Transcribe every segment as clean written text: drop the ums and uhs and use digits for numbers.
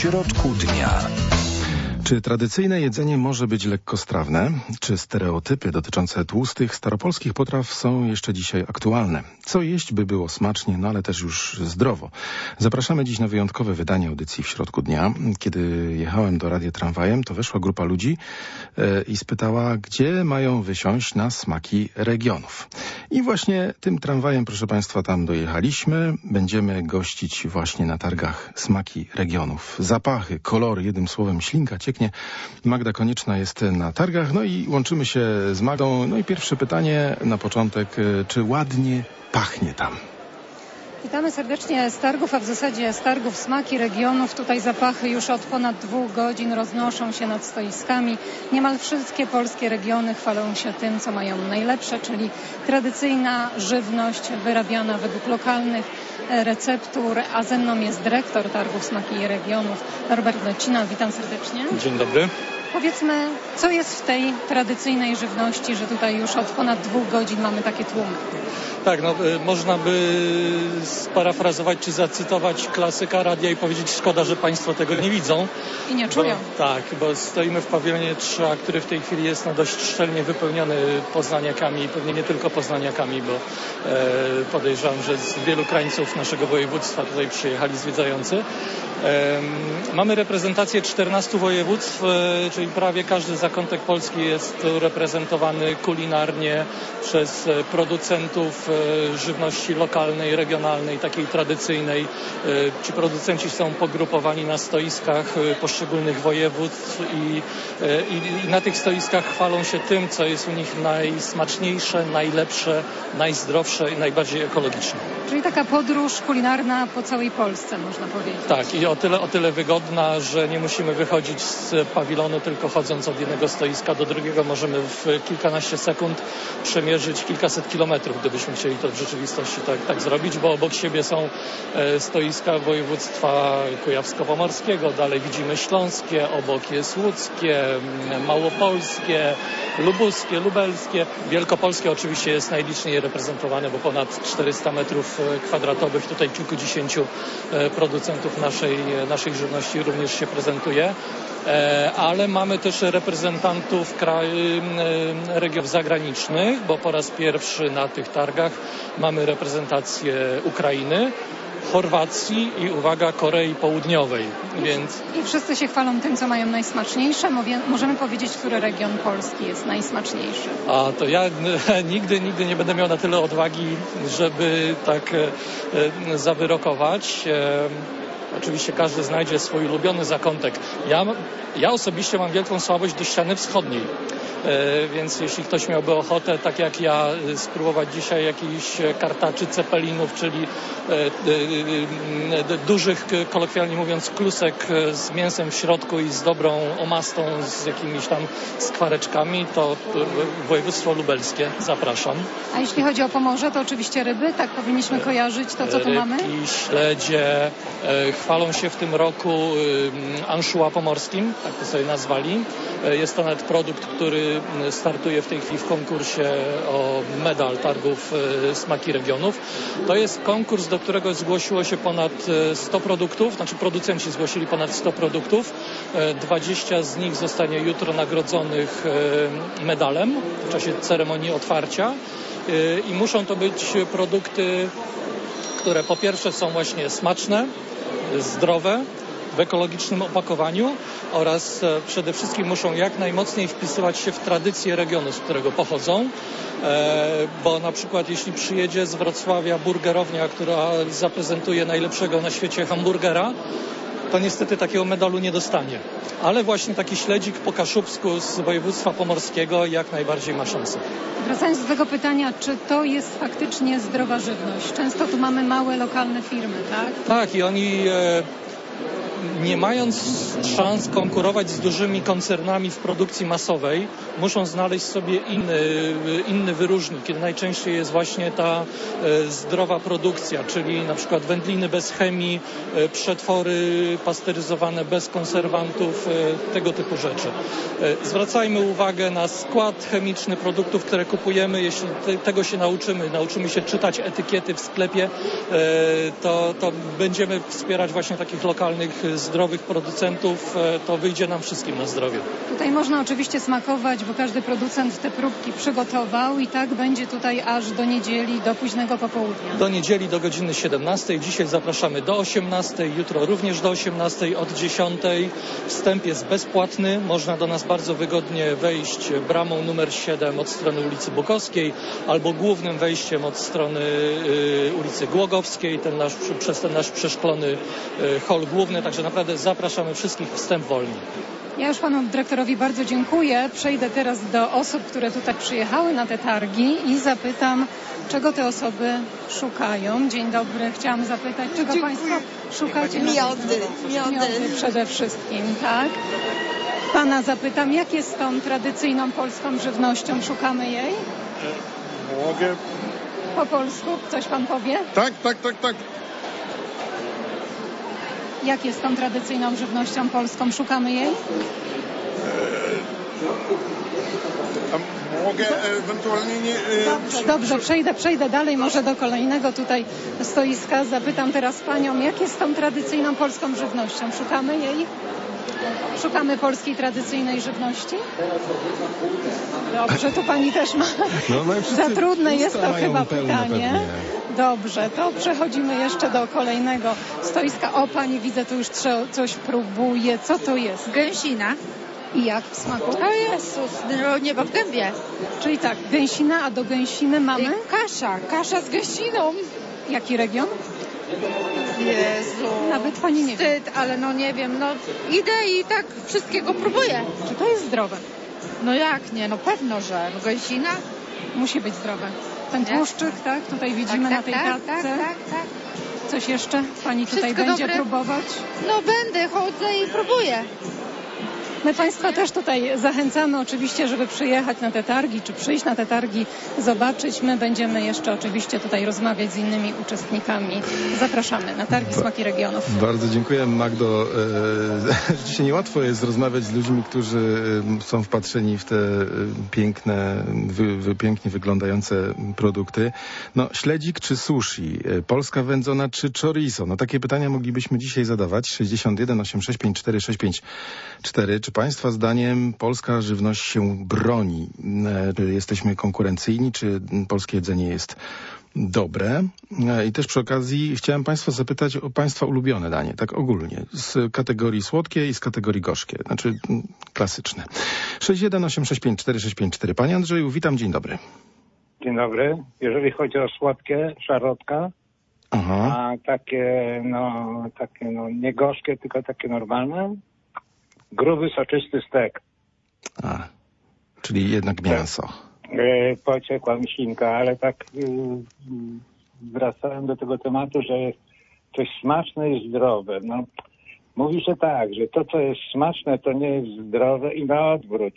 środku dnia. Czy tradycyjne jedzenie może być lekkostrawne? Czy stereotypy dotyczące tłustych, staropolskich potraw są jeszcze dzisiaj aktualne? Co jeść, by było smacznie, no ale też już zdrowo? Zapraszamy dziś na wyjątkowe wydanie audycji w środku dnia. Kiedy jechałem do radia tramwajem, to weszła grupa ludzi i spytała, gdzie mają wysiąść na smaki regionów. I właśnie tym tramwajem, proszę Państwa, tam dojechaliśmy. Będziemy gościć właśnie na targach smaki regionów. Zapachy, kolory, jednym słowem ślinka cieknie. Magda Konieczna jest na targach, no i łączymy się z Magdą. No i pierwsze pytanie na początek, czy ładnie pachnie tam? Witamy serdecznie z targów, a w zasadzie z targów smaki regionów. Tutaj zapachy już od ponad 2 godzin roznoszą się nad stoiskami. Niemal wszystkie polskie regiony chwalą się tym, co mają najlepsze, czyli tradycyjna żywność wyrabiana według lokalnych receptur, a ze mną jest dyrektor targów smaki regionów Norbert Nocina. Witam serdecznie. Dzień dobry. Powiedzmy, co jest w tej tradycyjnej żywności, że tutaj już od ponad 2 godzin mamy takie tłumy? Tak, można by sparafrazować czy zacytować klasyka radia i powiedzieć, szkoda, że Państwo tego nie widzą. I nie czują. Bo stoimy w pawilonie 3A, który w tej chwili jest dość szczelnie wypełniony poznaniakami, pewnie nie tylko poznaniakami, bo podejrzewam, że z wielu krańców naszego województwa tutaj przyjechali zwiedzający. Mamy reprezentację 14 województw, czyli prawie każdy zakątek Polski jest reprezentowany kulinarnie przez producentów żywności lokalnej, regionalnej, takiej tradycyjnej. Ci producenci są pogrupowani na stoiskach poszczególnych województw i na tych stoiskach chwalą się tym, co jest u nich najsmaczniejsze, najlepsze, najzdrowsze i najbardziej ekologiczne. Czyli taka podróż kulinarna po całej Polsce, można powiedzieć. Tak, i o tyle wygodna, że nie musimy wychodzić z pawilonu, tylko chodząc od jednego stoiska do drugiego możemy w kilkanaście sekund przemierzyć kilkaset kilometrów, gdybyśmy chcieli to w rzeczywistości tak zrobić, bo obok siebie są stoiska województwa kujawsko-pomorskiego, dalej widzimy śląskie, obok jest łódzkie, małopolskie, lubuskie, lubelskie. Wielkopolskie oczywiście jest najliczniej reprezentowane, bo ponad 400 metrów kwadratowych, tutaj kilkudziesięciu producentów naszej żywności również się prezentuje. Ale mamy też reprezentantów regionów zagranicznych, bo po raz pierwszy na tych targach mamy reprezentację Ukrainy, Chorwacji i uwaga, Korei Południowej. I wszyscy się chwalą tym, co mają najsmaczniejsze. Możemy powiedzieć, który region Polski jest najsmaczniejszy. A to ja nigdy nie będę miał na tyle odwagi, żeby tak zawyrokować. Oczywiście każdy znajdzie swój ulubiony zakątek. Ja osobiście mam wielką słabość do ściany wschodniej. Więc jeśli ktoś miałby ochotę, tak jak ja, spróbować dzisiaj jakichś kartaczy, cepelinów, czyli dużych, kolokwialnie mówiąc, klusek z mięsem w środku i z dobrą omastą, z jakimiś tam skwareczkami, to województwo lubelskie, zapraszam. A jeśli chodzi o Pomorze, to oczywiście ryby, tak powinniśmy kojarzyć to, co tu mamy? Rybki, śledzie, chwalą się w tym roku anchois pomorskim, tak to sobie nazwali. Jest to nawet produkt, który startuje w tej chwili w konkursie o medal targów Smaki Regionów. To jest konkurs, do którego zgłosiło się ponad 100 produktów, znaczy producenci zgłosili ponad 100 produktów. 20 z nich zostanie jutro nagrodzonych medalem w czasie ceremonii otwarcia i muszą to być produkty, które po pierwsze są właśnie smaczne, zdrowe, w ekologicznym opakowaniu oraz przede wszystkim muszą jak najmocniej wpisywać się w tradycję regionu, z którego pochodzą, bo na przykład jeśli przyjedzie z Wrocławia burgerownia, która zaprezentuje najlepszego na świecie hamburgera, to niestety takiego medalu nie dostanie. Ale właśnie taki śledzik po kaszubsku z województwa pomorskiego jak najbardziej ma szansę. Wracając do tego pytania, czy to jest faktycznie zdrowa żywność? Często tu mamy małe, lokalne firmy, tak? Tak, i oni nie mając szans konkurować z dużymi koncernami w produkcji masowej, muszą znaleźć sobie inny wyróżnik, kiedy najczęściej jest właśnie ta zdrowa produkcja, czyli na przykład wędliny bez chemii, przetwory pasteryzowane bez konserwantów, tego typu rzeczy. Zwracajmy uwagę na skład chemiczny produktów, które kupujemy. Jeśli tego się nauczymy się czytać etykiety w sklepie, to będziemy wspierać właśnie takich lokalnych lokalnych, zdrowych producentów, to wyjdzie nam wszystkim na zdrowie. Tutaj można oczywiście smakować, bo każdy producent te próbki przygotował i tak będzie tutaj aż do niedzieli, do późnego popołudnia. Do niedzieli do godziny 17. Dzisiaj zapraszamy do 18. Jutro również do 18. Od 10. Wstęp jest bezpłatny. Można do nas bardzo wygodnie wejść bramą numer 7 od strony ulicy Bukowskiej albo głównym wejściem od strony ulicy Głogowskiej, przez ten nasz przeszklony hol główny. Także naprawdę zapraszamy wszystkich, wstęp wolny. Ja już panu dyrektorowi bardzo dziękuję. Przejdę teraz do osób, które tutaj przyjechały na te targi i zapytam, czego te osoby szukają. Dzień dobry. Chciałam zapytać, czego państwo szukacie? Miody przede wszystkim, tak? Pana zapytam, jak jest z tą tradycyjną polską żywnością? Szukamy jej? Mogę. Po polsku? Coś pan powie? Tak. Jak jest z tą tradycyjną żywnością polską? Szukamy jej? A mogę ewentualnie nie... Dobrze, przejdę dalej może do kolejnego tutaj stoiska. Zapytam teraz panią, jak jest z tą tradycyjną polską żywnością? Szukamy jej? Szukamy polskiej tradycyjnej żywności? Dobrze, tu pani też ma. Za trudne jest to chyba pytanie. Dobrze, to przechodzimy jeszcze do kolejnego stoiska. O, pani widzę, tu już coś próbuje. Co to jest? Gęsina. I jak w smaku? O Jezus, niebo w gębie. Czyli tak, gęsina, a do gęsiny mamy? Kasza z gęsiną. Jaki region? Jezu. Nawet pani nie wie. Wstyd, ale no nie wiem, idę i tak wszystkiego próbuję. Czy to jest zdrowe? No jak nie, pewno, że gęsina musi być zdrowe. Ten tłuszczyk, tak? Tutaj widzimy na tej kartce. Tak. Coś jeszcze pani tutaj będzie próbować? Będę, chodzę i próbuję. My państwa też tutaj zachęcamy oczywiście, żeby przyjechać na te targi, czy przyjść na te targi, zobaczyć. My będziemy jeszcze oczywiście tutaj rozmawiać z innymi uczestnikami. Zapraszamy na targi Smaki Regionów. Bardzo dziękuję, Magdo. Rzeczywiście niełatwo jest rozmawiać z ludźmi, którzy są wpatrzeni w te piękne, pięknie wyglądające produkty. Śledzik czy sushi? Polska wędzona czy chorizo? Takie pytania moglibyśmy dzisiaj zadawać. 61 865 4654. Czy państwa zdaniem polska żywność się broni? Czy jesteśmy konkurencyjni? Czy polskie jedzenie jest dobre? I też przy okazji chciałem państwa zapytać o państwa ulubione danie, tak ogólnie, z kategorii słodkie i z kategorii gorzkie, znaczy klasyczne. 61 865 4654. Panie Andrzeju, witam, dzień dobry. Dzień dobry. Jeżeli chodzi o słodkie, szarotka, a takie nie gorzkie, tylko takie normalne, gruby, soczysty stek. Czyli jednak mięso. Pociekła mi ślinka, ale wracałem do tego tematu, że coś smaczne i zdrowe. Mówi się tak, że to, co jest smaczne, to nie jest zdrowe i na odwrót.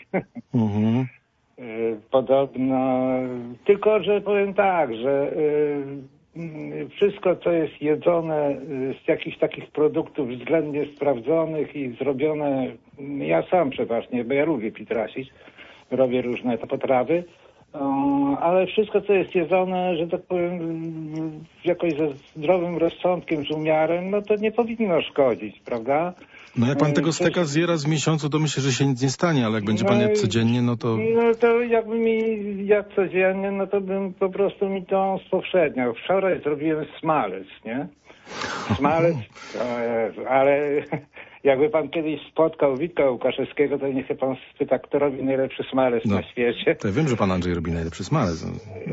Podobno, tylko że powiem tak, że wszystko, co jest jedzone z jakichś takich produktów względnie sprawdzonych i zrobione, ja sam przeważnie, bo ja lubię pitrasić, robię różne potrawy, ale wszystko, co jest jedzone, że tak powiem, jakoś ze zdrowym rozsądkiem, z umiarem, to nie powinno szkodzić, prawda? Jak pan tego steka zje raz w miesiącu, to myślę, że się nic nie stanie, ale jak będzie pan jadł codziennie, to... to jakby mi jadł codziennie, to bym po prostu mi to spowszedniał. Wczoraj zrobiłem smalec, nie? Smalec, ale jakby pan kiedyś spotkał Witka Łukaszewskiego, to niech się pan spyta, kto robi najlepszy smalec na świecie. To ja wiem, że pan Andrzej robi najlepszy smalec.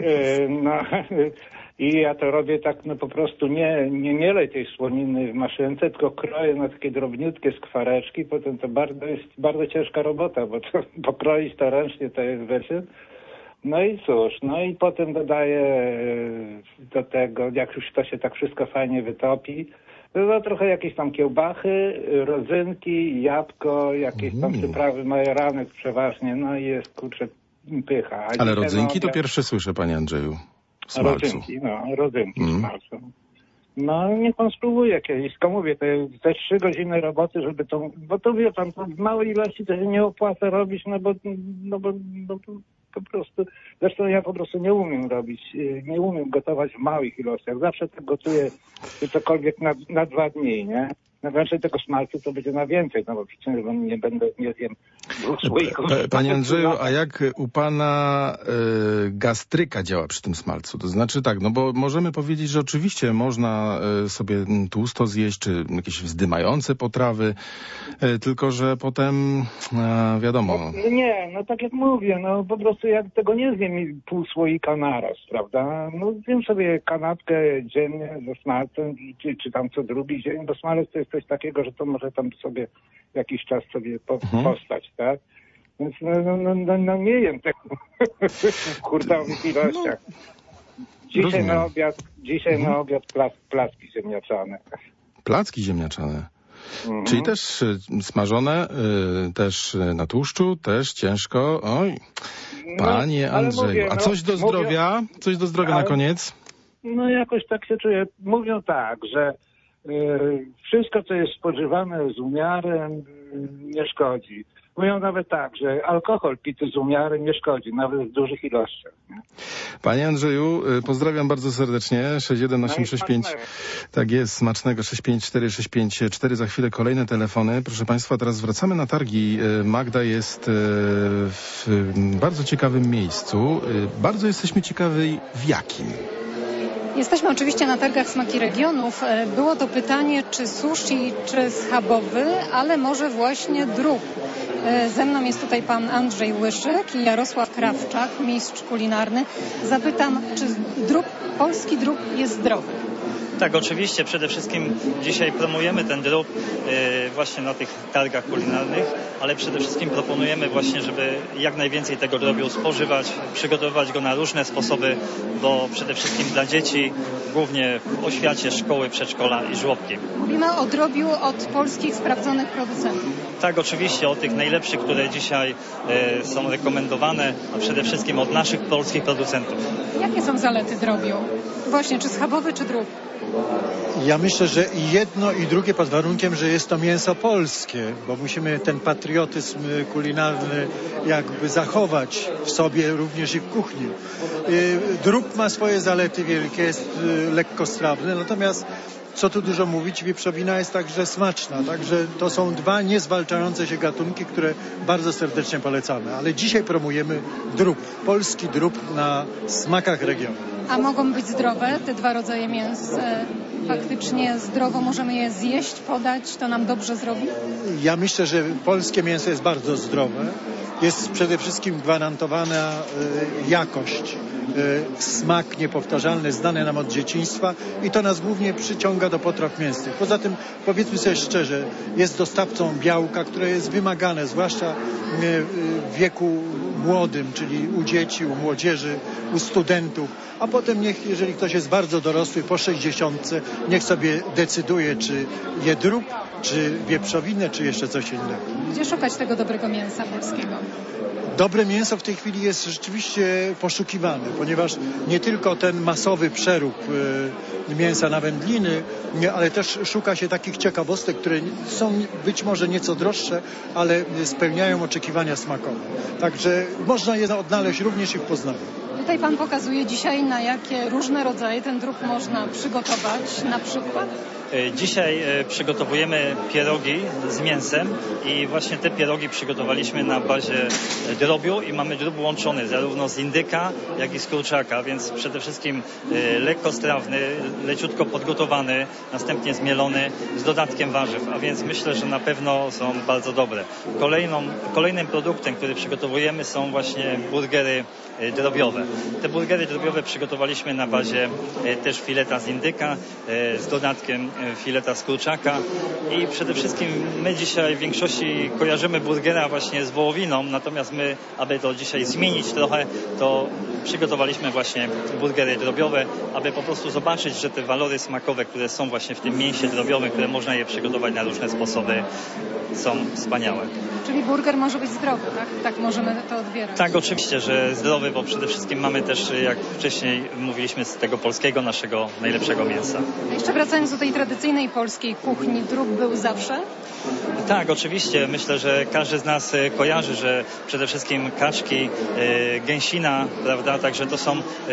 I ja to robię tak, po prostu nie lej tej słoniny w maszynce, tylko kroję na takie drobniutkie skwareczki, potem to jest bardzo ciężka robota, bo to pokroić to ręcznie to jest, wiecie. I cóż, i potem dodaję do tego, jak już to się tak wszystko fajnie wytopi, to trochę jakieś tam kiełbachy, rodzynki, jabłko, jakieś tam przyprawy majeranek przeważnie, i jest, kurczę, pycha. Ale rodzynki to pierwsze słyszę, panie Andrzeju. Rodzynki smalcu. Niech pan spróbuje kiedyś, tylko mówię, to jest te 3 godziny roboty, żeby to, bo to wie pan, to w małej ilości to się nie opłaca robić, bo po prostu, zresztą ja po prostu nie umiem robić, nie umiem gotować w małych ilościach, zawsze tak gotuję cokolwiek na 2 dni, nie? No więcej tego smalcu to będzie na więcej, no bo przecież nie zjem 2 słoików. Panie Andrzeju, a jak u pana gastryka działa przy tym smalcu? To znaczy tak, no bo możemy powiedzieć, że oczywiście można sobie tłusto zjeść, czy jakieś wzdymające potrawy, tylko że potem wiadomo. No nie, no tak jak mówię, no po prostu ja tego nie zjem pół słoika naraz, prawda? No zjem sobie kanapkę dziennie ze smalcem, czy tam co drugi dzień, bo smalec to jest coś takiego, że to może tam sobie jakiś czas sobie postać, tak? Więc no nie jem tego w hurtowych ilościach. Dzisiaj na obiad placki ziemniaczane. Placki ziemniaczane. Czyli też smażone, też na tłuszczu, też ciężko. Oj, panie Andrzeju. Mówię, a coś do zdrowia? Coś do zdrowia na koniec? No jakoś tak się czuję. Mówią tak, że wszystko, co jest spożywane z umiarem, nie szkodzi. Mówią nawet tak, że alkohol pity z umiarem nie szkodzi, nawet w dużych ilościach. Nie? Panie Andrzeju, pozdrawiam bardzo serdecznie. 61865. Tak jest, smacznego 654 Za chwilę kolejne telefony. Proszę Państwa, teraz wracamy na targi. Magda jest w bardzo ciekawym miejscu. Bardzo jesteśmy ciekawi w jakim. Jesteśmy oczywiście na targach Smaki Regionów. Było to pytanie, czy sushi, czy schabowy, ale może właśnie drób. Ze mną jest tutaj pan Andrzej Łyszyk i Jarosław Krawczak, mistrz kulinarny. Zapytam, czy polski drób jest zdrowy? Tak, oczywiście. Przede wszystkim dzisiaj promujemy ten drób właśnie na tych targach kulinarnych, ale przede wszystkim proponujemy właśnie, żeby jak najwięcej tego drobiu spożywać, przygotowywać go na różne sposoby, bo przede wszystkim dla dzieci, głównie w oświacie, szkoły, przedszkola i żłobki. Mówimy o drobiu od polskich, sprawdzonych producentów. Tak, oczywiście, o tych najlepszych, które dzisiaj są rekomendowane, a przede wszystkim od naszych polskich producentów. Jakie są zalety drobiu? Właśnie, czy schabowy, czy drób? Ja myślę, że i jedno, i drugie pod warunkiem, że jest to mięso polskie, bo musimy ten patriotyzm kulinarny jakby zachować w sobie również i w kuchni. Drób ma swoje zalety wielkie, jest lekkostrawny, natomiast co tu dużo mówić, wieprzowina jest także smaczna, także to są dwa niezwalczające się gatunki, które bardzo serdecznie polecamy, ale dzisiaj promujemy drób, polski drób na smakach regionu. A mogą być zdrowe te dwa rodzaje mięs? Faktycznie zdrowo możemy je zjeść, podać, to nam dobrze zrobi? Ja myślę, że polskie mięso jest bardzo zdrowe. Jest przede wszystkim gwarantowana jakość, smak niepowtarzalny, znany nam od dzieciństwa i to nas głównie przyciąga do potraw mięsnych. Poza tym, powiedzmy sobie szczerze, jest dostawcą białka, które jest wymagane, zwłaszcza w wieku młodym, czyli u dzieci, u młodzieży, u studentów, a potem jeżeli ktoś jest bardzo dorosły, po 60, niech sobie decyduje, czy je drób, czy wieprzowinę, czy jeszcze coś innego. Gdzie szukać tego dobrego mięsa polskiego? Dobre mięso w tej chwili jest rzeczywiście poszukiwane, ponieważ nie tylko ten masowy przerób mięsa na wędliny, ale też szuka się takich ciekawostek, które są być może nieco droższe, ale spełniają oczekiwania smakowe. Także można je odnaleźć również i w Poznaniu. Tutaj pan pokazuje dzisiaj, na jakie różne rodzaje ten drób można przygotować, na przykład? Dzisiaj przygotowujemy pierogi z mięsem i właśnie te pierogi przygotowaliśmy na bazie drobiu i mamy drób łączony zarówno z indyka, jak i z kurczaka, więc przede wszystkim lekkostrawny, leciutko podgotowany, następnie zmielony z dodatkiem warzyw, a więc myślę, że na pewno są bardzo dobre. Kolejnym produktem, który przygotowujemy, są właśnie burgery drobiowe. Te burgery drobiowe przygotowaliśmy na bazie też fileta z indyka z dodatkiem fileta z kurczaka i przede wszystkim my dzisiaj w większości kojarzymy burgera właśnie z wołowiną, natomiast my, aby to dzisiaj zmienić trochę, to przygotowaliśmy właśnie burgery drobiowe, aby po prostu zobaczyć, że te walory smakowe, które są właśnie w tym mięsie drobiowym, które można je przygotować na różne sposoby, są wspaniałe. Czyli burger może być zdrowy, tak? Tak możemy to odbierać. Tak, oczywiście, że zdrowy, bo przede wszystkim mamy też, jak wcześniej mówiliśmy, z tego polskiego, naszego najlepszego mięsa. A jeszcze wracając do tej tradycyjnej polskiej kuchni, drób był zawsze? Tak, oczywiście. Myślę, że każdy z nas kojarzy, że przede wszystkim kaczki, gęsina, prawda, także to są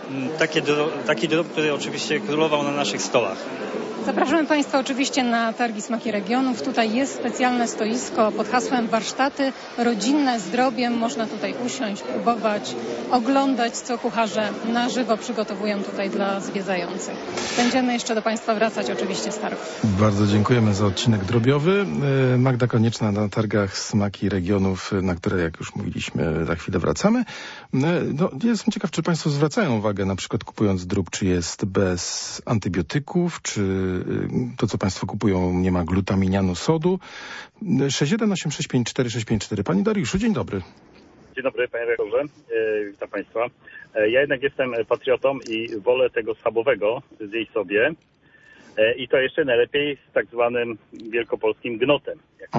taki drób, który oczywiście królował na naszych stołach. Zapraszamy Państwa oczywiście na targi Smaki Regionów. Tutaj jest specjalne stoisko pod hasłem warsztaty rodzinne z drobiem. Można tutaj usiąść, próbować, oglądać, co kucharze na żywo przygotowują tutaj dla zwiedzających. Będziemy jeszcze do Państwa wracać oczywiście z targów. Bardzo dziękujemy za odcinek drobiowy. Magda Konieczna na targach Smaki Regionów, na które, jak już mówiliśmy, za chwilę wracamy. No, jestem ciekaw, czy Państwo zwracają uwagę, na przykład kupując drób, czy jest bez antybiotyków, czy to, co Państwo kupują, nie ma glutaminianu sodu. 618654654. Pani Dariuszu, dzień dobry. Dzień dobry, panie rektorze. Witam Państwa. Ja jednak jestem patriotą i wolę tego schabowego zjeść sobie. I to jeszcze najlepiej z tak zwanym wielkopolskim gnotem.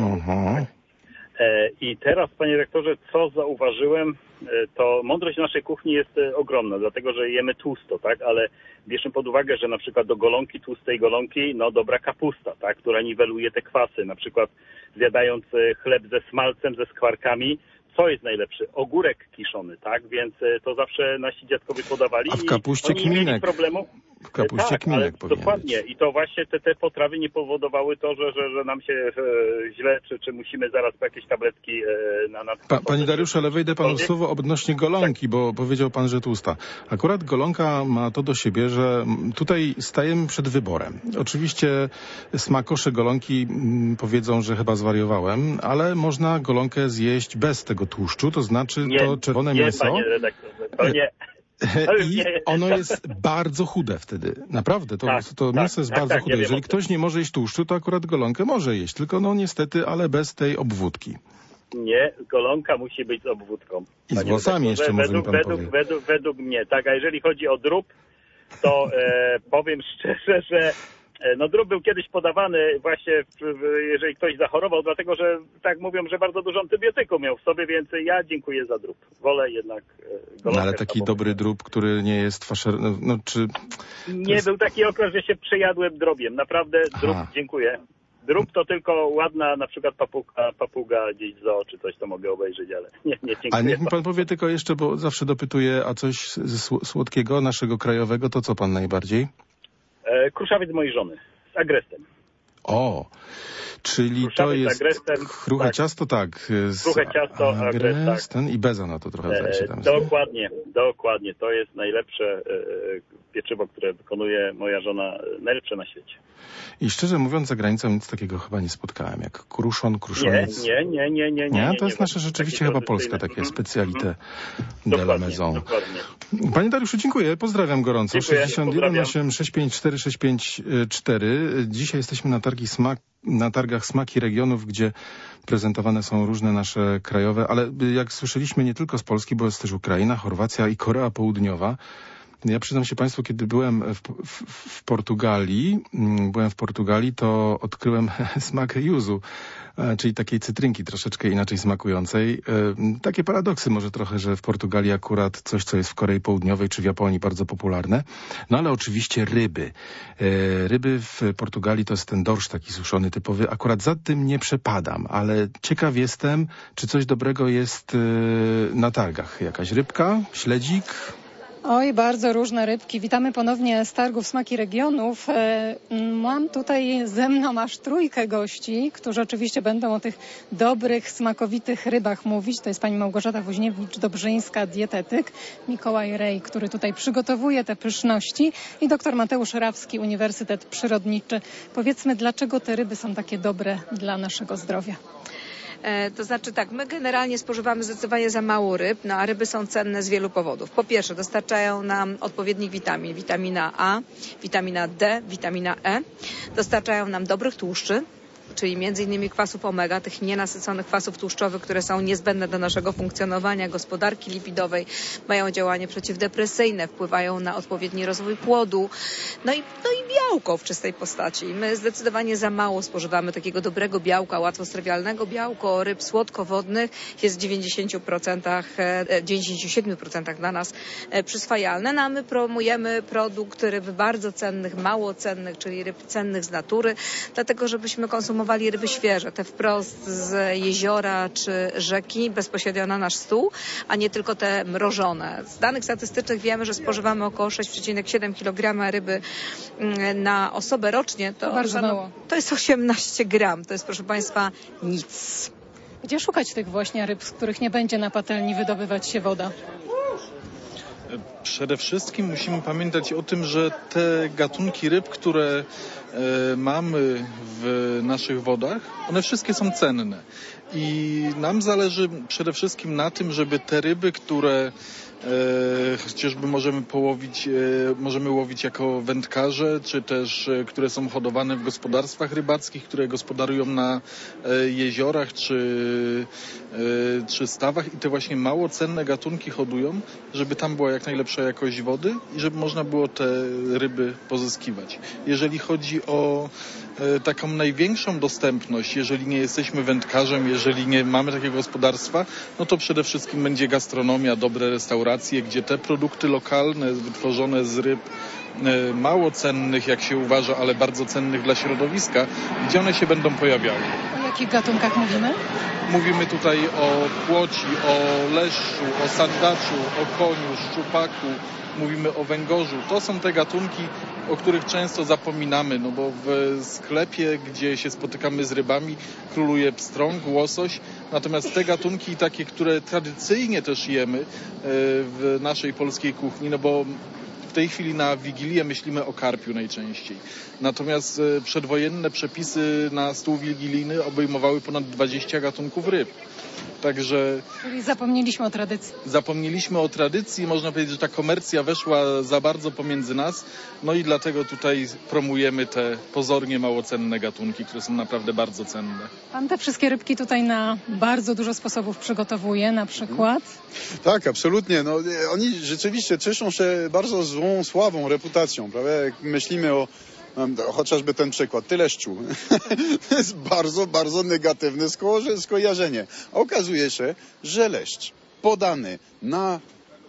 I teraz, panie rektorze, co zauważyłem, to mądrość naszej kuchni jest ogromna, dlatego że jemy tłusto, tak, ale bierzmy pod uwagę, że na przykład do golonki, tłustej golonki, no dobra kapusta, tak, która niweluje te kwasy, na przykład zjadając chleb ze smalcem, ze skwarkami, co jest najlepszy? Ogórek kiszony, tak, więc to zawsze nasi dziadkowie podawali. A w kapuście i oni nie mieli problemu. W kapuście kminek dokładnie. I to właśnie te potrawy nie powodowały to, że nam się źle, czy musimy zaraz po jakieś tabletki na Panie Dariuszu, ale wejdę panu słowo odnośnie golonki, tak. Bo powiedział pan, że tłusta. Akurat golonka ma to do siebie, że tutaj stajemy przed wyborem. Oczywiście smakosze golonki powiedzą, że chyba zwariowałem, ale można golonkę zjeść bez tego tłuszczu, to znaczy to czerwone mięso. Panie redaktorze, to nie. I ono jest bardzo chude wtedy. Naprawdę, to mięso jest bardzo chude. Jeżeli ktoś nie może jeść tłuszczu, to akurat golonkę może jeść. Tylko niestety, ale bez tej obwódki. Nie, golonka musi być z obwódką. I z włosami jeszcze może mi pan powie. Według mnie, tak. A jeżeli chodzi o drób, to powiem szczerze, że drób był kiedyś podawany właśnie, jeżeli ktoś zachorował, dlatego że tak mówią, że bardzo dużo antybiotyku miał w sobie, więc ja dziękuję za drób. Wolę jednak golonkę. Ale taki dobry drób, który nie jest faszerny, czy... Nie, był taki okres, że się przejadłem drobiem. Naprawdę drób, dziękuję. Drób to tylko ładna na przykład papuga gdzieś w zoo, czy coś to mogę obejrzeć, ale nie dziękuję. A niech mi pan powie tylko jeszcze, bo zawsze dopytuję, a coś ze słodkiego, naszego krajowego, to co pan najbardziej? Kruszawiec mojej żony z agrestem. O, czyli kruszawiec to jest kruche ciasto, tak. Kruche ciasto, agres, tak. I beza na to trochę zdaje się tam. Dokładnie. To jest najlepsze pieczywo, które wykonuje moja żona, najlepsze na świecie. I szczerze mówiąc, za granicą nic takiego chyba nie spotkałem, jak kruszoniec. Nie. To jest nasze rzeczywiście chyba polskie takie specalité de la maison. Dokładnie. Panie Dariuszu, dziękuję. Pozdrawiam gorąco. Dziękuję, 61 865 4654. Dzisiaj jesteśmy na targach Smaki Regionów, gdzie prezentowane są różne nasze krajowe, ale jak słyszeliśmy, nie tylko z Polski, bo jest też Ukraina, Chorwacja i Korea Południowa. Ja przyznam się Państwu, kiedy byłem w Portugalii, to odkryłem smak yuzu, czyli takiej cytrynki troszeczkę inaczej smakującej. Takie paradoksy może trochę, że w Portugalii akurat coś, co jest w Korei Południowej czy w Japonii bardzo popularne. No ale oczywiście ryby. Ryby w Portugalii to jest ten dorsz taki suszony typowy. Akurat za tym nie przepadam, ale ciekaw jestem, czy coś dobrego jest na targach. Jakaś rybka, śledzik... Oj, bardzo różne rybki. Witamy ponownie z targów Smaki Regionów. Mam tutaj ze mną aż 3 gości, którzy oczywiście będą o tych dobrych, smakowitych rybach mówić. To jest pani Małgorzata Woźniewicz-Dobrzyńska, dietetyk, Mikołaj Rej, który tutaj przygotowuje te pyszności i dr Mateusz Rawski, Uniwersytet Przyrodniczy. Powiedzmy, dlaczego te ryby są takie dobre dla naszego zdrowia? To znaczy tak, my generalnie spożywamy zdecydowanie za mało ryb, a ryby są cenne z wielu powodów. Po pierwsze, dostarczają nam odpowiednich witamin. Witamina A, witamina D, witamina E. Dostarczają nam dobrych tłuszczy, czyli między innymi kwasów omega, tych nienasyconych kwasów tłuszczowych, które są niezbędne do naszego funkcjonowania, gospodarki lipidowej, mają działanie przeciwdepresyjne, wpływają na odpowiedni rozwój płodu, no i białko w czystej postaci. My zdecydowanie za mało spożywamy takiego dobrego białka, łatwostrawialnego białko ryb słodkowodnych jest w 97% dla nas przyswajalne, a my promujemy produkt ryb bardzo cennych, mało cennych, czyli ryb cennych z natury, dlatego żebyśmy konsumowali konsumowali ryby świeże, te wprost z jeziora czy rzeki, bezpośrednio na nasz stół, a nie tylko te mrożone. Z danych statystycznych wiemy, że spożywamy około 6,7 kg ryby na osobę rocznie. To bardzo mało. To jest 18 gram. To jest, proszę Państwa, nic. Gdzie szukać tych właśnie ryb, z których nie będzie na patelni wydobywać się woda? Przede wszystkim musimy pamiętać o tym, że te gatunki ryb, które mamy w naszych wodach, one wszystkie są cenne. I nam zależy przede wszystkim na tym, żeby te ryby, które chociażby możemy łowić jako wędkarze, czy też które są hodowane w gospodarstwach rybackich, które gospodarują na jeziorach czy stawach i te właśnie mało cenne gatunki hodują, żeby tam była jak najlepsza jakość wody i żeby można było te ryby pozyskiwać. Jeżeli chodzi o taką największą dostępność, jeżeli nie jesteśmy wędkarzem, jeżeli nie mamy takiego gospodarstwa, no to przede wszystkim będzie gastronomia, dobre restauracje, gdzie te produkty lokalne, wytworzone z ryb mało cennych, jak się uważa, ale bardzo cennych dla środowiska, gdzie one się będą pojawiały. O jakich gatunkach mówimy? Mówimy tutaj o płoci, o leszczu, o sandaczu, o koniu, szczupaku, mówimy o węgorzu. To są te gatunki, o których często zapominamy, no bo w sklepie, gdzie się spotykamy z rybami, króluje pstrąg, łosoś, natomiast te gatunki takie, które tradycyjnie też jemy w naszej polskiej kuchni, no bo w tej chwili na Wigilię myślimy o karpiu najczęściej. Natomiast przedwojenne przepisy na stół wigilijny obejmowały ponad 20 gatunków ryb. Także czyli zapomnieliśmy o tradycji. Zapomnieliśmy o tradycji. Można powiedzieć, że ta komercja weszła za bardzo pomiędzy nas. No i dlatego tutaj promujemy te pozornie mało cenne gatunki, które są naprawdę bardzo cenne. Pan te wszystkie rybki tutaj na bardzo dużo sposobów przygotowuje, na przykład? Tak, absolutnie. No, oni rzeczywiście cieszą się bardzo złą sławą, reputacją, prawda? Jak myślimy o chociażby ten przykład, tyleszczu. To jest bardzo, bardzo negatywne skojarzenie. Okazuje się, że leszcz podany na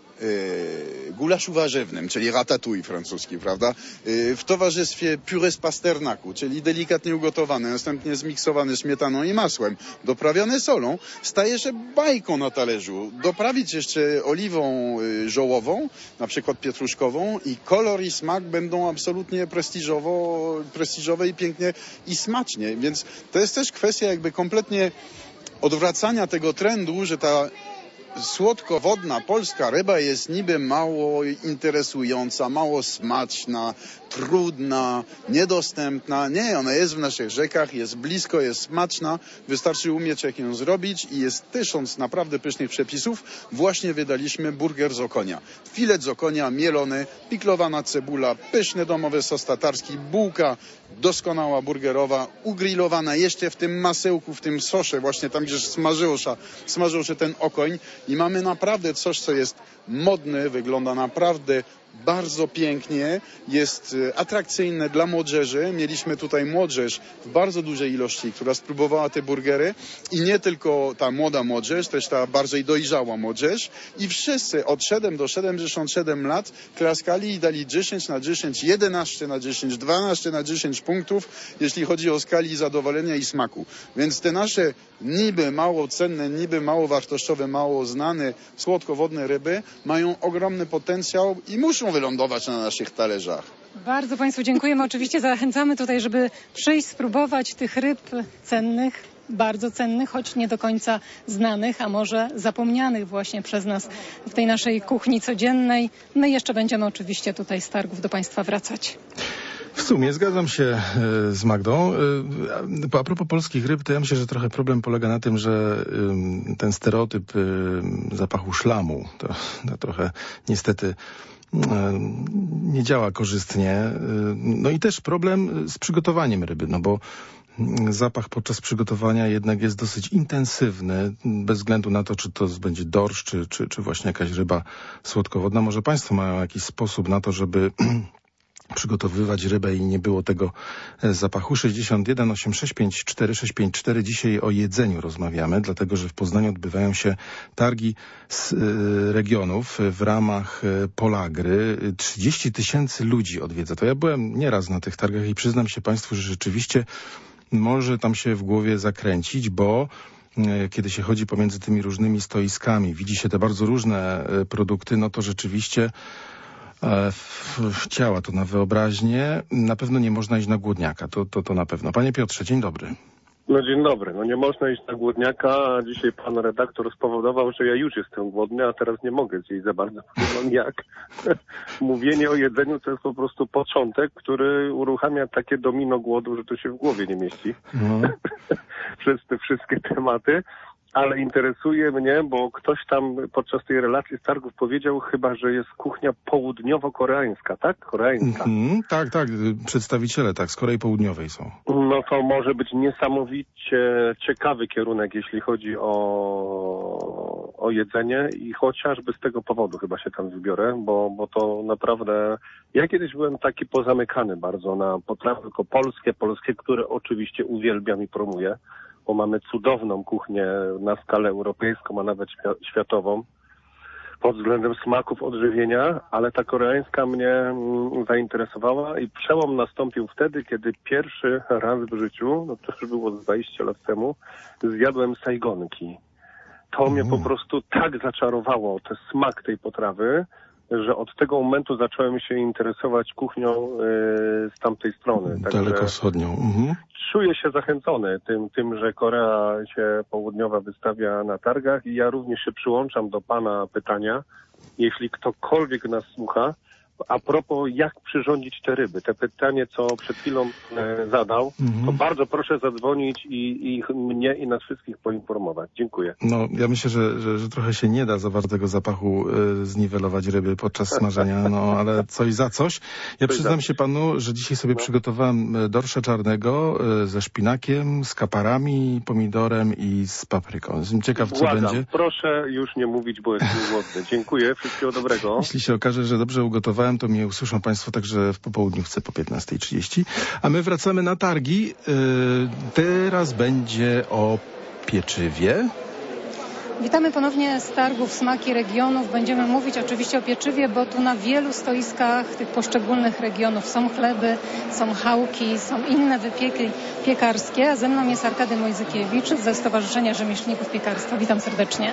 gulaszu warzywnym, czyli ratatouille francuski, prawda? W towarzystwie purée z pasternaku, czyli delikatnie ugotowany, następnie zmiksowany śmietaną i masłem, doprawiony solą, staje się bajką na talerzu. Doprawić jeszcze oliwą żołową, na przykład pietruszkową i kolor i smak będą absolutnie prestiżowe i pięknie i smacznie. Więc to jest też kwestia jakby kompletnie odwracania tego trendu, że ta słodkowodna polska ryba jest niby mało interesująca, mało smaczna, trudna, niedostępna. Nie, ona jest w naszych rzekach, jest blisko, jest smaczna. Wystarczy umieć jak ją zrobić i jest 1000 naprawdę pysznych przepisów. Właśnie wydaliśmy burger z okonia. Filet z okonia mielony, piklowana cebula, pyszny domowy sos tatarski, bułka doskonała burgerowa, ugrillowana jeszcze w tym masełku, w tym sosie, właśnie tam, gdzie smażył się ten okoń i mamy naprawdę coś, co jest modne, wygląda naprawdę bardzo pięknie, jest atrakcyjne dla młodzieży. Mieliśmy tutaj młodzież w bardzo dużej ilości, która spróbowała te burgery i nie tylko ta młoda młodzież, też ta bardziej dojrzała młodzież i wszyscy od 7 do 77 lat klaskali i dali 10 na 10, 11 na 10, 12 na 10 punktów, jeśli chodzi o skali zadowolenia i smaku. Więc te nasze niby mało cenne, niby mało wartościowe, mało znane słodkowodne ryby mają ogromny potencjał i muszą wylądować na naszych talerzach. Bardzo Państwu dziękujemy. Oczywiście zachęcamy tutaj, żeby przyjść, spróbować tych ryb cennych, bardzo cennych, choć nie do końca znanych, a może zapomnianych właśnie przez nas w tej naszej kuchni codziennej. My jeszcze będziemy oczywiście tutaj z targów do Państwa wracać. W sumie zgadzam się z Magdą. A propos polskich ryb, to ja myślę, że trochę problem polega na tym, że ten stereotyp zapachu szlamu to trochę niestety nie działa korzystnie. No i też problem z przygotowaniem ryby, no bo zapach podczas przygotowania jednak jest dosyć intensywny, bez względu na to, czy to będzie dorsz, czy właśnie jakaś ryba słodkowodna. Może Państwo mają jakiś sposób na to, żeby przygotowywać rybę i nie było tego zapachu. 61 865 4654. Dzisiaj o jedzeniu rozmawiamy, dlatego że w Poznaniu odbywają się targi z regionów w ramach Polagry. 30 000 ludzi odwiedza. To ja byłem nieraz na tych targach i przyznam się Państwu, że rzeczywiście może tam się w głowie zakręcić, bo kiedy się chodzi pomiędzy tymi różnymi stoiskami, widzi się te bardzo różne produkty, no to rzeczywiście działa to na wyobraźnię. Na pewno nie można iść na głodniaka, to na pewno. Panie Piotrze, dzień dobry. No dzień dobry. No nie można iść na głodniaka, a dzisiaj pan redaktor spowodował, że ja już jestem głodny, a teraz nie mogę zjeść za bardzo. Powiem jak. Mówienie o jedzeniu to jest po prostu początek, który uruchamia takie domino głodu, że to się w głowie nie mieści. Przez te wszystkie tematy. Ale interesuje mnie, bo ktoś tam podczas tej relacji z targów powiedział chyba, że jest kuchnia południowo-koreańska, tak? Koreańska. Tak. Przedstawiciele z Korei Południowej są. No to może być niesamowicie ciekawy kierunek, jeśli chodzi o jedzenie i chociażby z tego powodu chyba się tam wybiorę, bo to naprawdę... Ja kiedyś byłem taki pozamykany bardzo na potrawy tylko polskie, które oczywiście uwielbiam i promuję, bo mamy cudowną kuchnię na skalę europejską, a nawet światową pod względem smaków, odżywienia, ale ta koreańska mnie zainteresowała i przełom nastąpił wtedy, kiedy pierwszy raz w życiu, no to już było 20 lat temu, zjadłem sajgonki. To mnie po prostu tak zaczarowało, ten smak tej potrawy, że od tego momentu zacząłem się interesować kuchnią z tamtej strony. Dalekowschodnią. Czuję się zachęcony tym, że Korea się Południowa wystawia na targach i ja również się przyłączam do pana pytania, jeśli ktokolwiek nas słucha, a propos jak przyrządzić te ryby. Te pytanie, co przed chwilą zadał, to bardzo proszę zadzwonić i mnie i nas wszystkich poinformować. Dziękuję. No, ja myślę, że trochę się nie da zawartego zapachu zniwelować ryby podczas smażenia, no ale coś za coś. Ja przyznam się panu, że dzisiaj sobie przygotowałem dorsza czarnego ze szpinakiem, z kaparami, pomidorem i z papryką. Jestem ciekaw, co będzie. Proszę już nie mówić, bo jestem głodny. Dziękuję. Wszystkiego dobrego. Jeśli się okaże, że dobrze ugotowałem, to mnie usłyszą państwo także w popołudniówce po 15:30. A my wracamy na targi. Teraz będzie o pieczywie. Witamy ponownie z targów Smaki Regionów. Będziemy mówić oczywiście o pieczywie, bo tu na wielu stoiskach tych poszczególnych regionów są chleby, są chałki, są inne wypieki piekarskie. A ze mną jest Arkady Mojzykiewicz ze Stowarzyszenia Rzemieślników Piekarstwa. Witam serdecznie.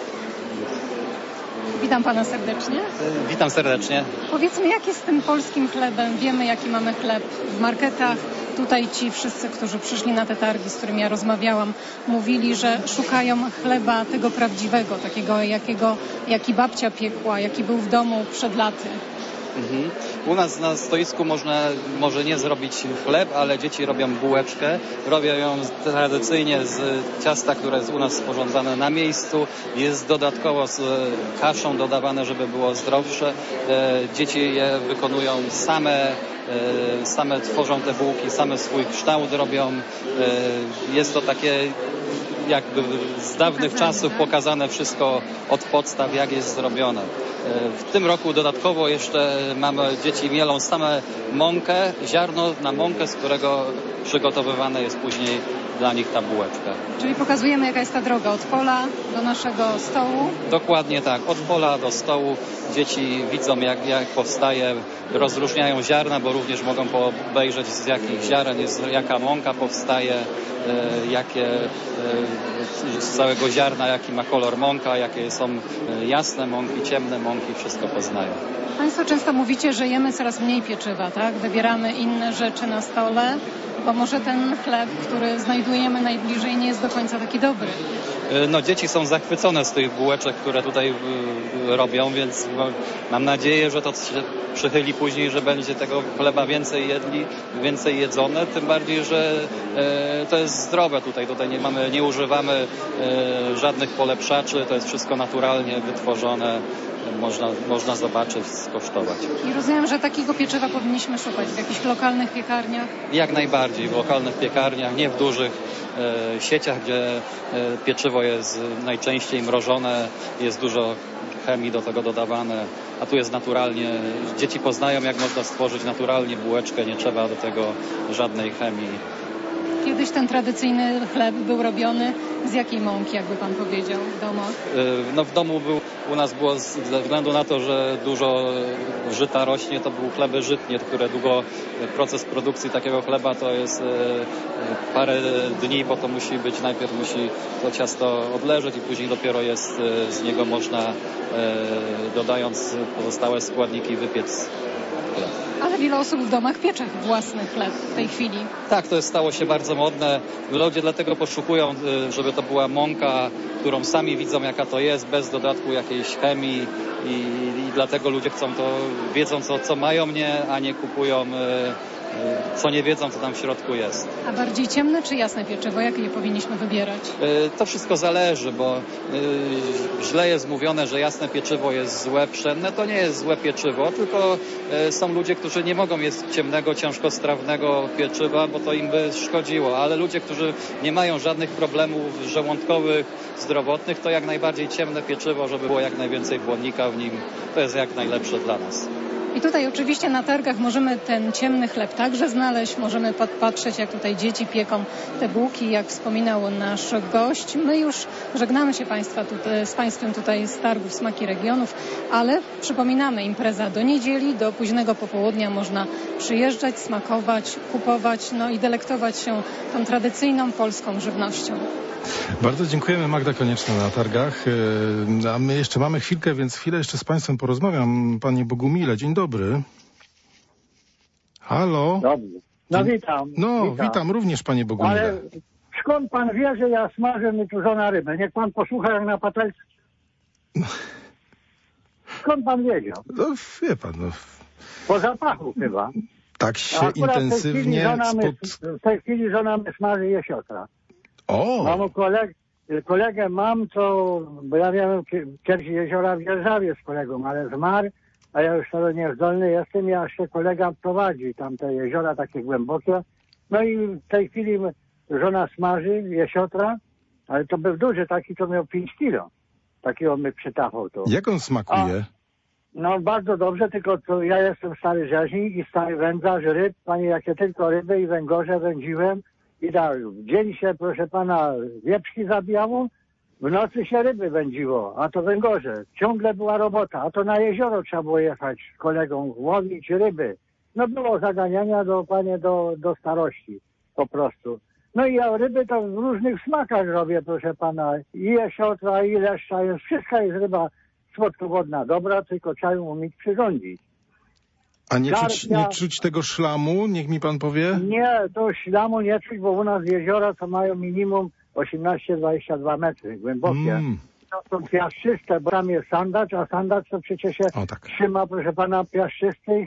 Witam pana serdecznie. Witam serdecznie. Powiedzmy, jak jest z tym polskim chlebem? Wiemy, jaki mamy chleb w marketach. Tutaj ci wszyscy, którzy przyszli na te targi, z którymi ja rozmawiałam, mówili, że szukają chleba tego prawdziwego, takiego, jaki babcia piekła, jaki był w domu przed laty. U nas na stoisku można może nie zrobić chleb, ale dzieci robią bułeczkę. Robią ją tradycyjnie z ciasta, które jest u nas sporządzane na miejscu. Jest dodatkowo z kaszą dodawane, żeby było zdrowsze. Dzieci je wykonują same tworzą te bułki, same swój kształt robią. Jest to takie jakby z dawnych czasów pokazane wszystko od podstaw, jak jest zrobione. W tym roku dodatkowo jeszcze dzieci mielą same mąkę, ziarno na mąkę, z którego przygotowywane jest później dla nich ta bułeczka. Czyli pokazujemy, jaka jest ta droga od pola do naszego stołu? Dokładnie tak, od pola do stołu. Dzieci widzą, jak powstaje, rozróżniają ziarna, bo również mogą obejrzeć, z jakich ziaren jest, jaka mąka powstaje, z całego ziarna, jaki ma kolor mąka, jakie są jasne mąki, ciemne mąki, wszystko poznają. Państwo często mówicie, że jemy coraz mniej pieczywa, tak? Wybieramy inne rzeczy na stole, bo może ten chleb, który znajdujemy najbliżej, nie jest do końca taki dobry. No, dzieci są zachwycone z tych bułeczek, które tutaj robią, więc mam nadzieję, że to się przychyli później, że będzie tego chleba więcej jedzone, tym bardziej, że to jest zdrowe tutaj nie używamy żadnych polepszaczy, to jest wszystko naturalnie wytworzone. Można zobaczyć, skosztować. I rozumiem, że takiego pieczywa powinniśmy szukać w jakichś lokalnych piekarniach? Jak najbardziej, w lokalnych piekarniach, nie w dużych sieciach, gdzie pieczywo jest najczęściej mrożone, jest dużo chemii do tego dodawane, a tu jest naturalnie. Dzieci poznają, jak można stworzyć naturalnie bułeczkę, nie trzeba do tego żadnej chemii. Kiedyś ten tradycyjny chleb był robiony z jakiej mąki, jakby pan powiedział, w domach? No w domu u nas było ze względu na to, że dużo żyta rośnie, to były chleby żytnie, które proces produkcji takiego chleba to jest parę dni, bo to najpierw musi to ciasto odleżeć i później dopiero jest z niego można, dodając pozostałe składniki, wypiec chleb. Ale wiele osób w domach piecze własny chleb w tej chwili. Tak, to stało się bardzo modne. Ludzie dlatego poszukują, żeby to była mąka, którą sami widzą, jaka to jest, bez dodatku jakiejś chemii i dlatego ludzie wiedzą co mają, a nie kupują, co nie wiedzą, co tam w środku jest. A bardziej ciemne czy jasne pieczywo? Jakie je powinniśmy wybierać? To wszystko zależy, bo źle jest mówione, że jasne pieczywo jest złe, pszenne. To nie jest złe pieczywo, tylko są ludzie, którzy nie mogą jeść ciemnego, ciężkostrawnego pieczywa, bo to im by szkodziło. Ale ludzie, którzy nie mają żadnych problemów żołądkowych, zdrowotnych, to jak najbardziej ciemne pieczywo, żeby było jak najwięcej błonnika w nim. To jest jak najlepsze dla nas. I tutaj oczywiście na targach możemy ten ciemny chleb także znaleźć, możemy podpatrzeć, jak tutaj dzieci pieką te bułki, jak wspominał nasz gość. My już żegnamy się z Państwem tutaj z targów Smaki Regionów, ale przypominamy, impreza do niedzieli, do późnego popołudnia można przyjeżdżać, smakować, kupować, no i delektować się tą tradycyjną polską żywnością. Bardzo dziękujemy, Magda Konieczna na targach. A my jeszcze mamy chwilkę, więc chwilę jeszcze z Państwem porozmawiam. Panie Bogumile, dzień dobry. Halo? Dobrze. No witam. Witam również, panie Bogumile. Ale skąd pan wie, że ja smażę nietużona rybę? Niech pan posłucha jak na patelce. Skąd pan wiedział? No, wie pan, Po zapachu chyba. Tak się intensywnie... W tej chwili żona my smaży jesiotra. O! Mam kolegę bo ja miałem kiedyś jeziora w Dzierżawie z kolegą, ale zmarł, a ja już wtedy niezdolny jestem, ja jeszcze kolega prowadzi tam te jeziora takie głębokie. No i w tej chwili żona smaży jesiotra, ale to był duży taki, to miał 5 kilo. Takiego my przytachał to. Jak on smakuje? No bardzo dobrze, tylko to ja jestem stary rzeźnik i stary wędzarz ryb. Panie, jakie tylko ryby i węgorze wędziłem. I tak, w dzień się, proszę pana, wieprzki zabijało, w nocy się ryby wędziło, a to węgorze. Ciągle była robota, a to na jezioro trzeba było jechać z kolegą, łowić ryby. No było zaganiania do starości po prostu. No i ja ryby to w różnych smakach robię, proszę pana. I jesiotra, i leszcza, wszystko jest ryba słodkowodna, dobra, tylko trzeba ją umieć przyrządzić. A nie czuć tego szlamu? Niech mi pan powie. Nie, to szlamu nie czuć, bo u nas jeziora to mają minimum 18-22 metry głębokie. To są piaszczyste, bo tam jest sandacz, a sandacz to przecież się trzyma, proszę pana, piaszczystych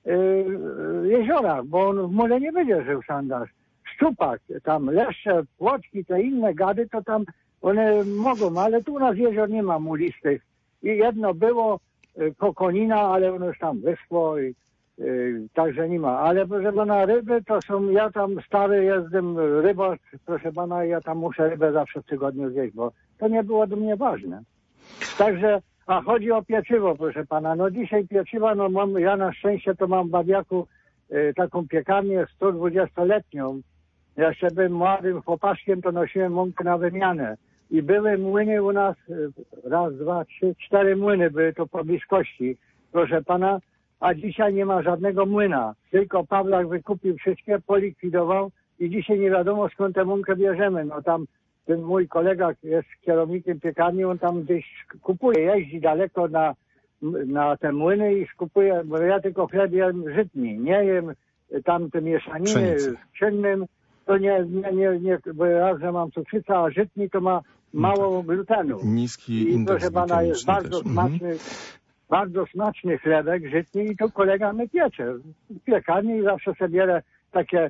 jeziorach, bo on w mule nie będzie żył sandacz. Szczupak, tam leszcze, płoczki, te inne gady, to tam one mogą, ale tu u nas jezior nie ma mulistych. I jedno było, kokonina, ale ono już tam wyschło i także nie ma. Ale proszę pana, ryby to są, ja tam stary jestem rybacz, proszę pana, ja tam muszę rybę zawsze w tygodniu zjeść, bo to nie było dla mnie ważne. Także, a chodzi o pieczywo, proszę pana, no dzisiaj pieczywa, no ja na szczęście to mam w Babiaku taką piekarnię 120-letnią. Ja jeszcze byłem młodym chłopaczkiem, to nosiłem mąkę na wymianę. I były młyny u nas, 1, 2, 3, 4 młyny były to po bliskości, proszę pana, a dzisiaj nie ma żadnego młyna. Tylko Pawlak wykupił wszystkie, polikwidował i dzisiaj nie wiadomo skąd tę mąkę bierzemy. No tam ten mój kolega jest kierownikiem piekarni, on tam gdzieś kupuje, jeździ daleko na te młyny i skupuje, bo ja tylko chleb jem żytni, nie jem tam te mieszaniny z pszennym. To nie, bo raz, że mam cukrzycę, a żytni to ma mało glutenu. Niski indeks proszę pana, jest bardzo smaczny chlebek żytni i to kolega my piecze w piekarni i zawsze sobie bierę takie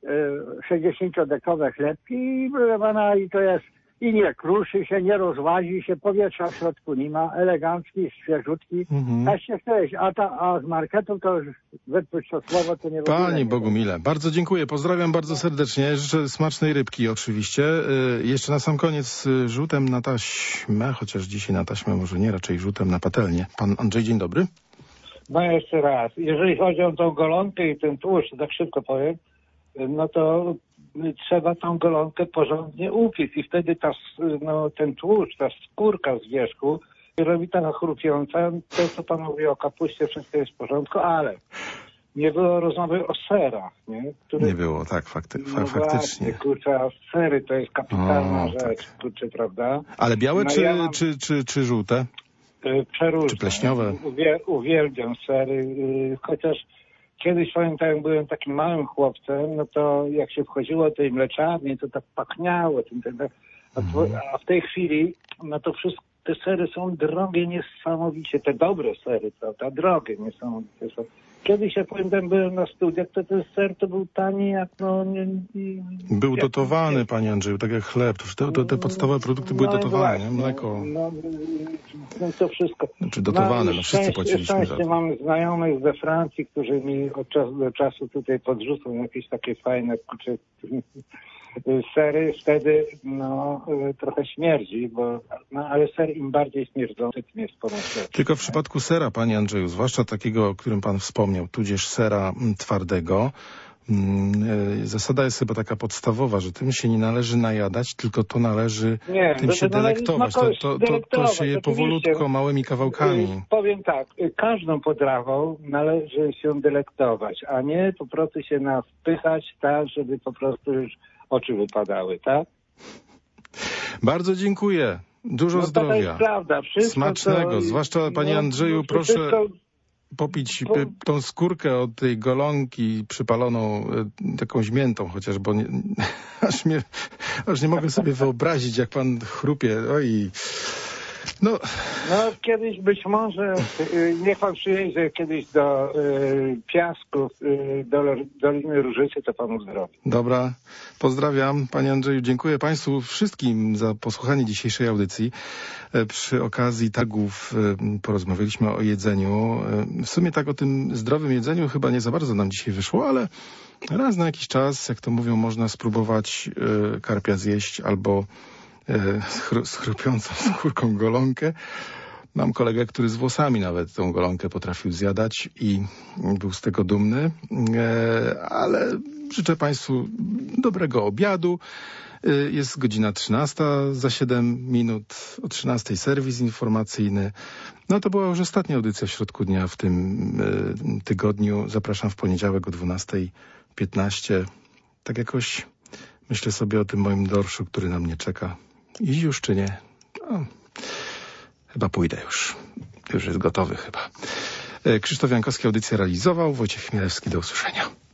60-dekowe chlebki i proszę pana, i to jest i nie kruszy się, nie rozłazi się, powietrza w środku nie ma, elegancki, świeżutki. Tak się chce, a z marketu to już wypuść to słowo, to nie w ogóle. Panie Bogumile, bardzo dziękuję, pozdrawiam bardzo serdecznie, życzę smacznej rybki oczywiście. Jeszcze na sam koniec rzutem na taśmę, chociaż dzisiaj na taśmę może nie, raczej rzutem na patelnię. Pan Andrzej, dzień dobry. No jeszcze raz, jeżeli chodzi o tą golonkę i ten tłuszcz, tak szybko powiem, no to trzeba tą golonkę porządnie upiec i wtedy ten tłuszcz, ta skórka z wierzchu robi taka chrupiąca. To, co pan mówi o kapuście, wszystko jest w porządku, ale nie było rozmowy o serach, nie? Nie było, tak, faktycznie. Właśnie, kurczę, a sery to jest kapitalna rzecz, tak. Kurczę, prawda? Ale białe czy żółte? Przeróżne. Czy pleśniowe? Uwielbiam sery, chociaż kiedyś pamiętam, jak byłem takim małym chłopcem, no to jak się wchodziło do tej mleczarni, to tak pachniało. A w tej chwili, no to wszystko, te sery są drogie niesamowicie, te dobre sery, prawda, drogie niesamowicie są. Kiedyś, jak pamiętam, byłem na studiach, to ten ser to był tani jak Był dotowany, panie Andrzeju, tak jak chleb. Te podstawowe produkty były dotowane, nie? Mleko. No to wszystko. Znaczy dotowane, wszyscy płaciliśmy za to. Mam znajomych ze Francji, którzy mi od czasu do czasu tutaj podrzucą jakieś takie fajne sery. Wtedy trochę śmierdzi, ale ser im bardziej śmierdzący, tym jest pomocny. Tylko w przypadku sera, panie Andrzeju, zwłaszcza takiego, o którym pan wspomniał, tudzież sera twardego, zasada jest chyba taka podstawowa, że tym się nie należy najadać, tylko to należy tym się delektować. To się je powolutko, małymi kawałkami. Powiem tak, każdą potrawą należy się delektować, a nie po prostu się nawpychać tak, żeby po prostu już oczy wypadały, tak? Bardzo dziękuję. Dużo zdrowia. To jest prawda. Smacznego. Zwłaszcza, panie Andrzeju, proszę popić tą skórkę od tej golonki przypaloną jakąś miętą chociaż, bo aż nie mogę sobie wyobrazić, jak pan chrupie. Oj. No kiedyś być może, niech pan przyjedzie kiedyś do Piasków, do Doliny Różycy, to panu zdrowie. Dobra, pozdrawiam. Panie Andrzeju, dziękuję państwu wszystkim za posłuchanie dzisiejszej audycji. Przy okazji targów porozmawialiśmy o jedzeniu. W sumie tak o tym zdrowym jedzeniu chyba nie za bardzo nam dzisiaj wyszło, ale raz na jakiś czas, jak to mówią, można spróbować karpia zjeść albo z chrupiącą skórką golonkę. Mam kolegę, który z włosami nawet tą golonkę potrafił zjadać i był z tego dumny. Ale życzę państwu dobrego obiadu. Jest godzina 13, za 7 minut o 13 serwis informacyjny. No to była już ostatnia audycja w środku dnia w tym tygodniu. Zapraszam w poniedziałek o 12:15. Tak jakoś myślę sobie o tym moim dorszu, który na mnie czeka. Iść już czy nie? Chyba pójdę już. Już jest gotowy chyba. Krzysztof Jankowski audycję realizował. Wojciech Chmielewski, do usłyszenia.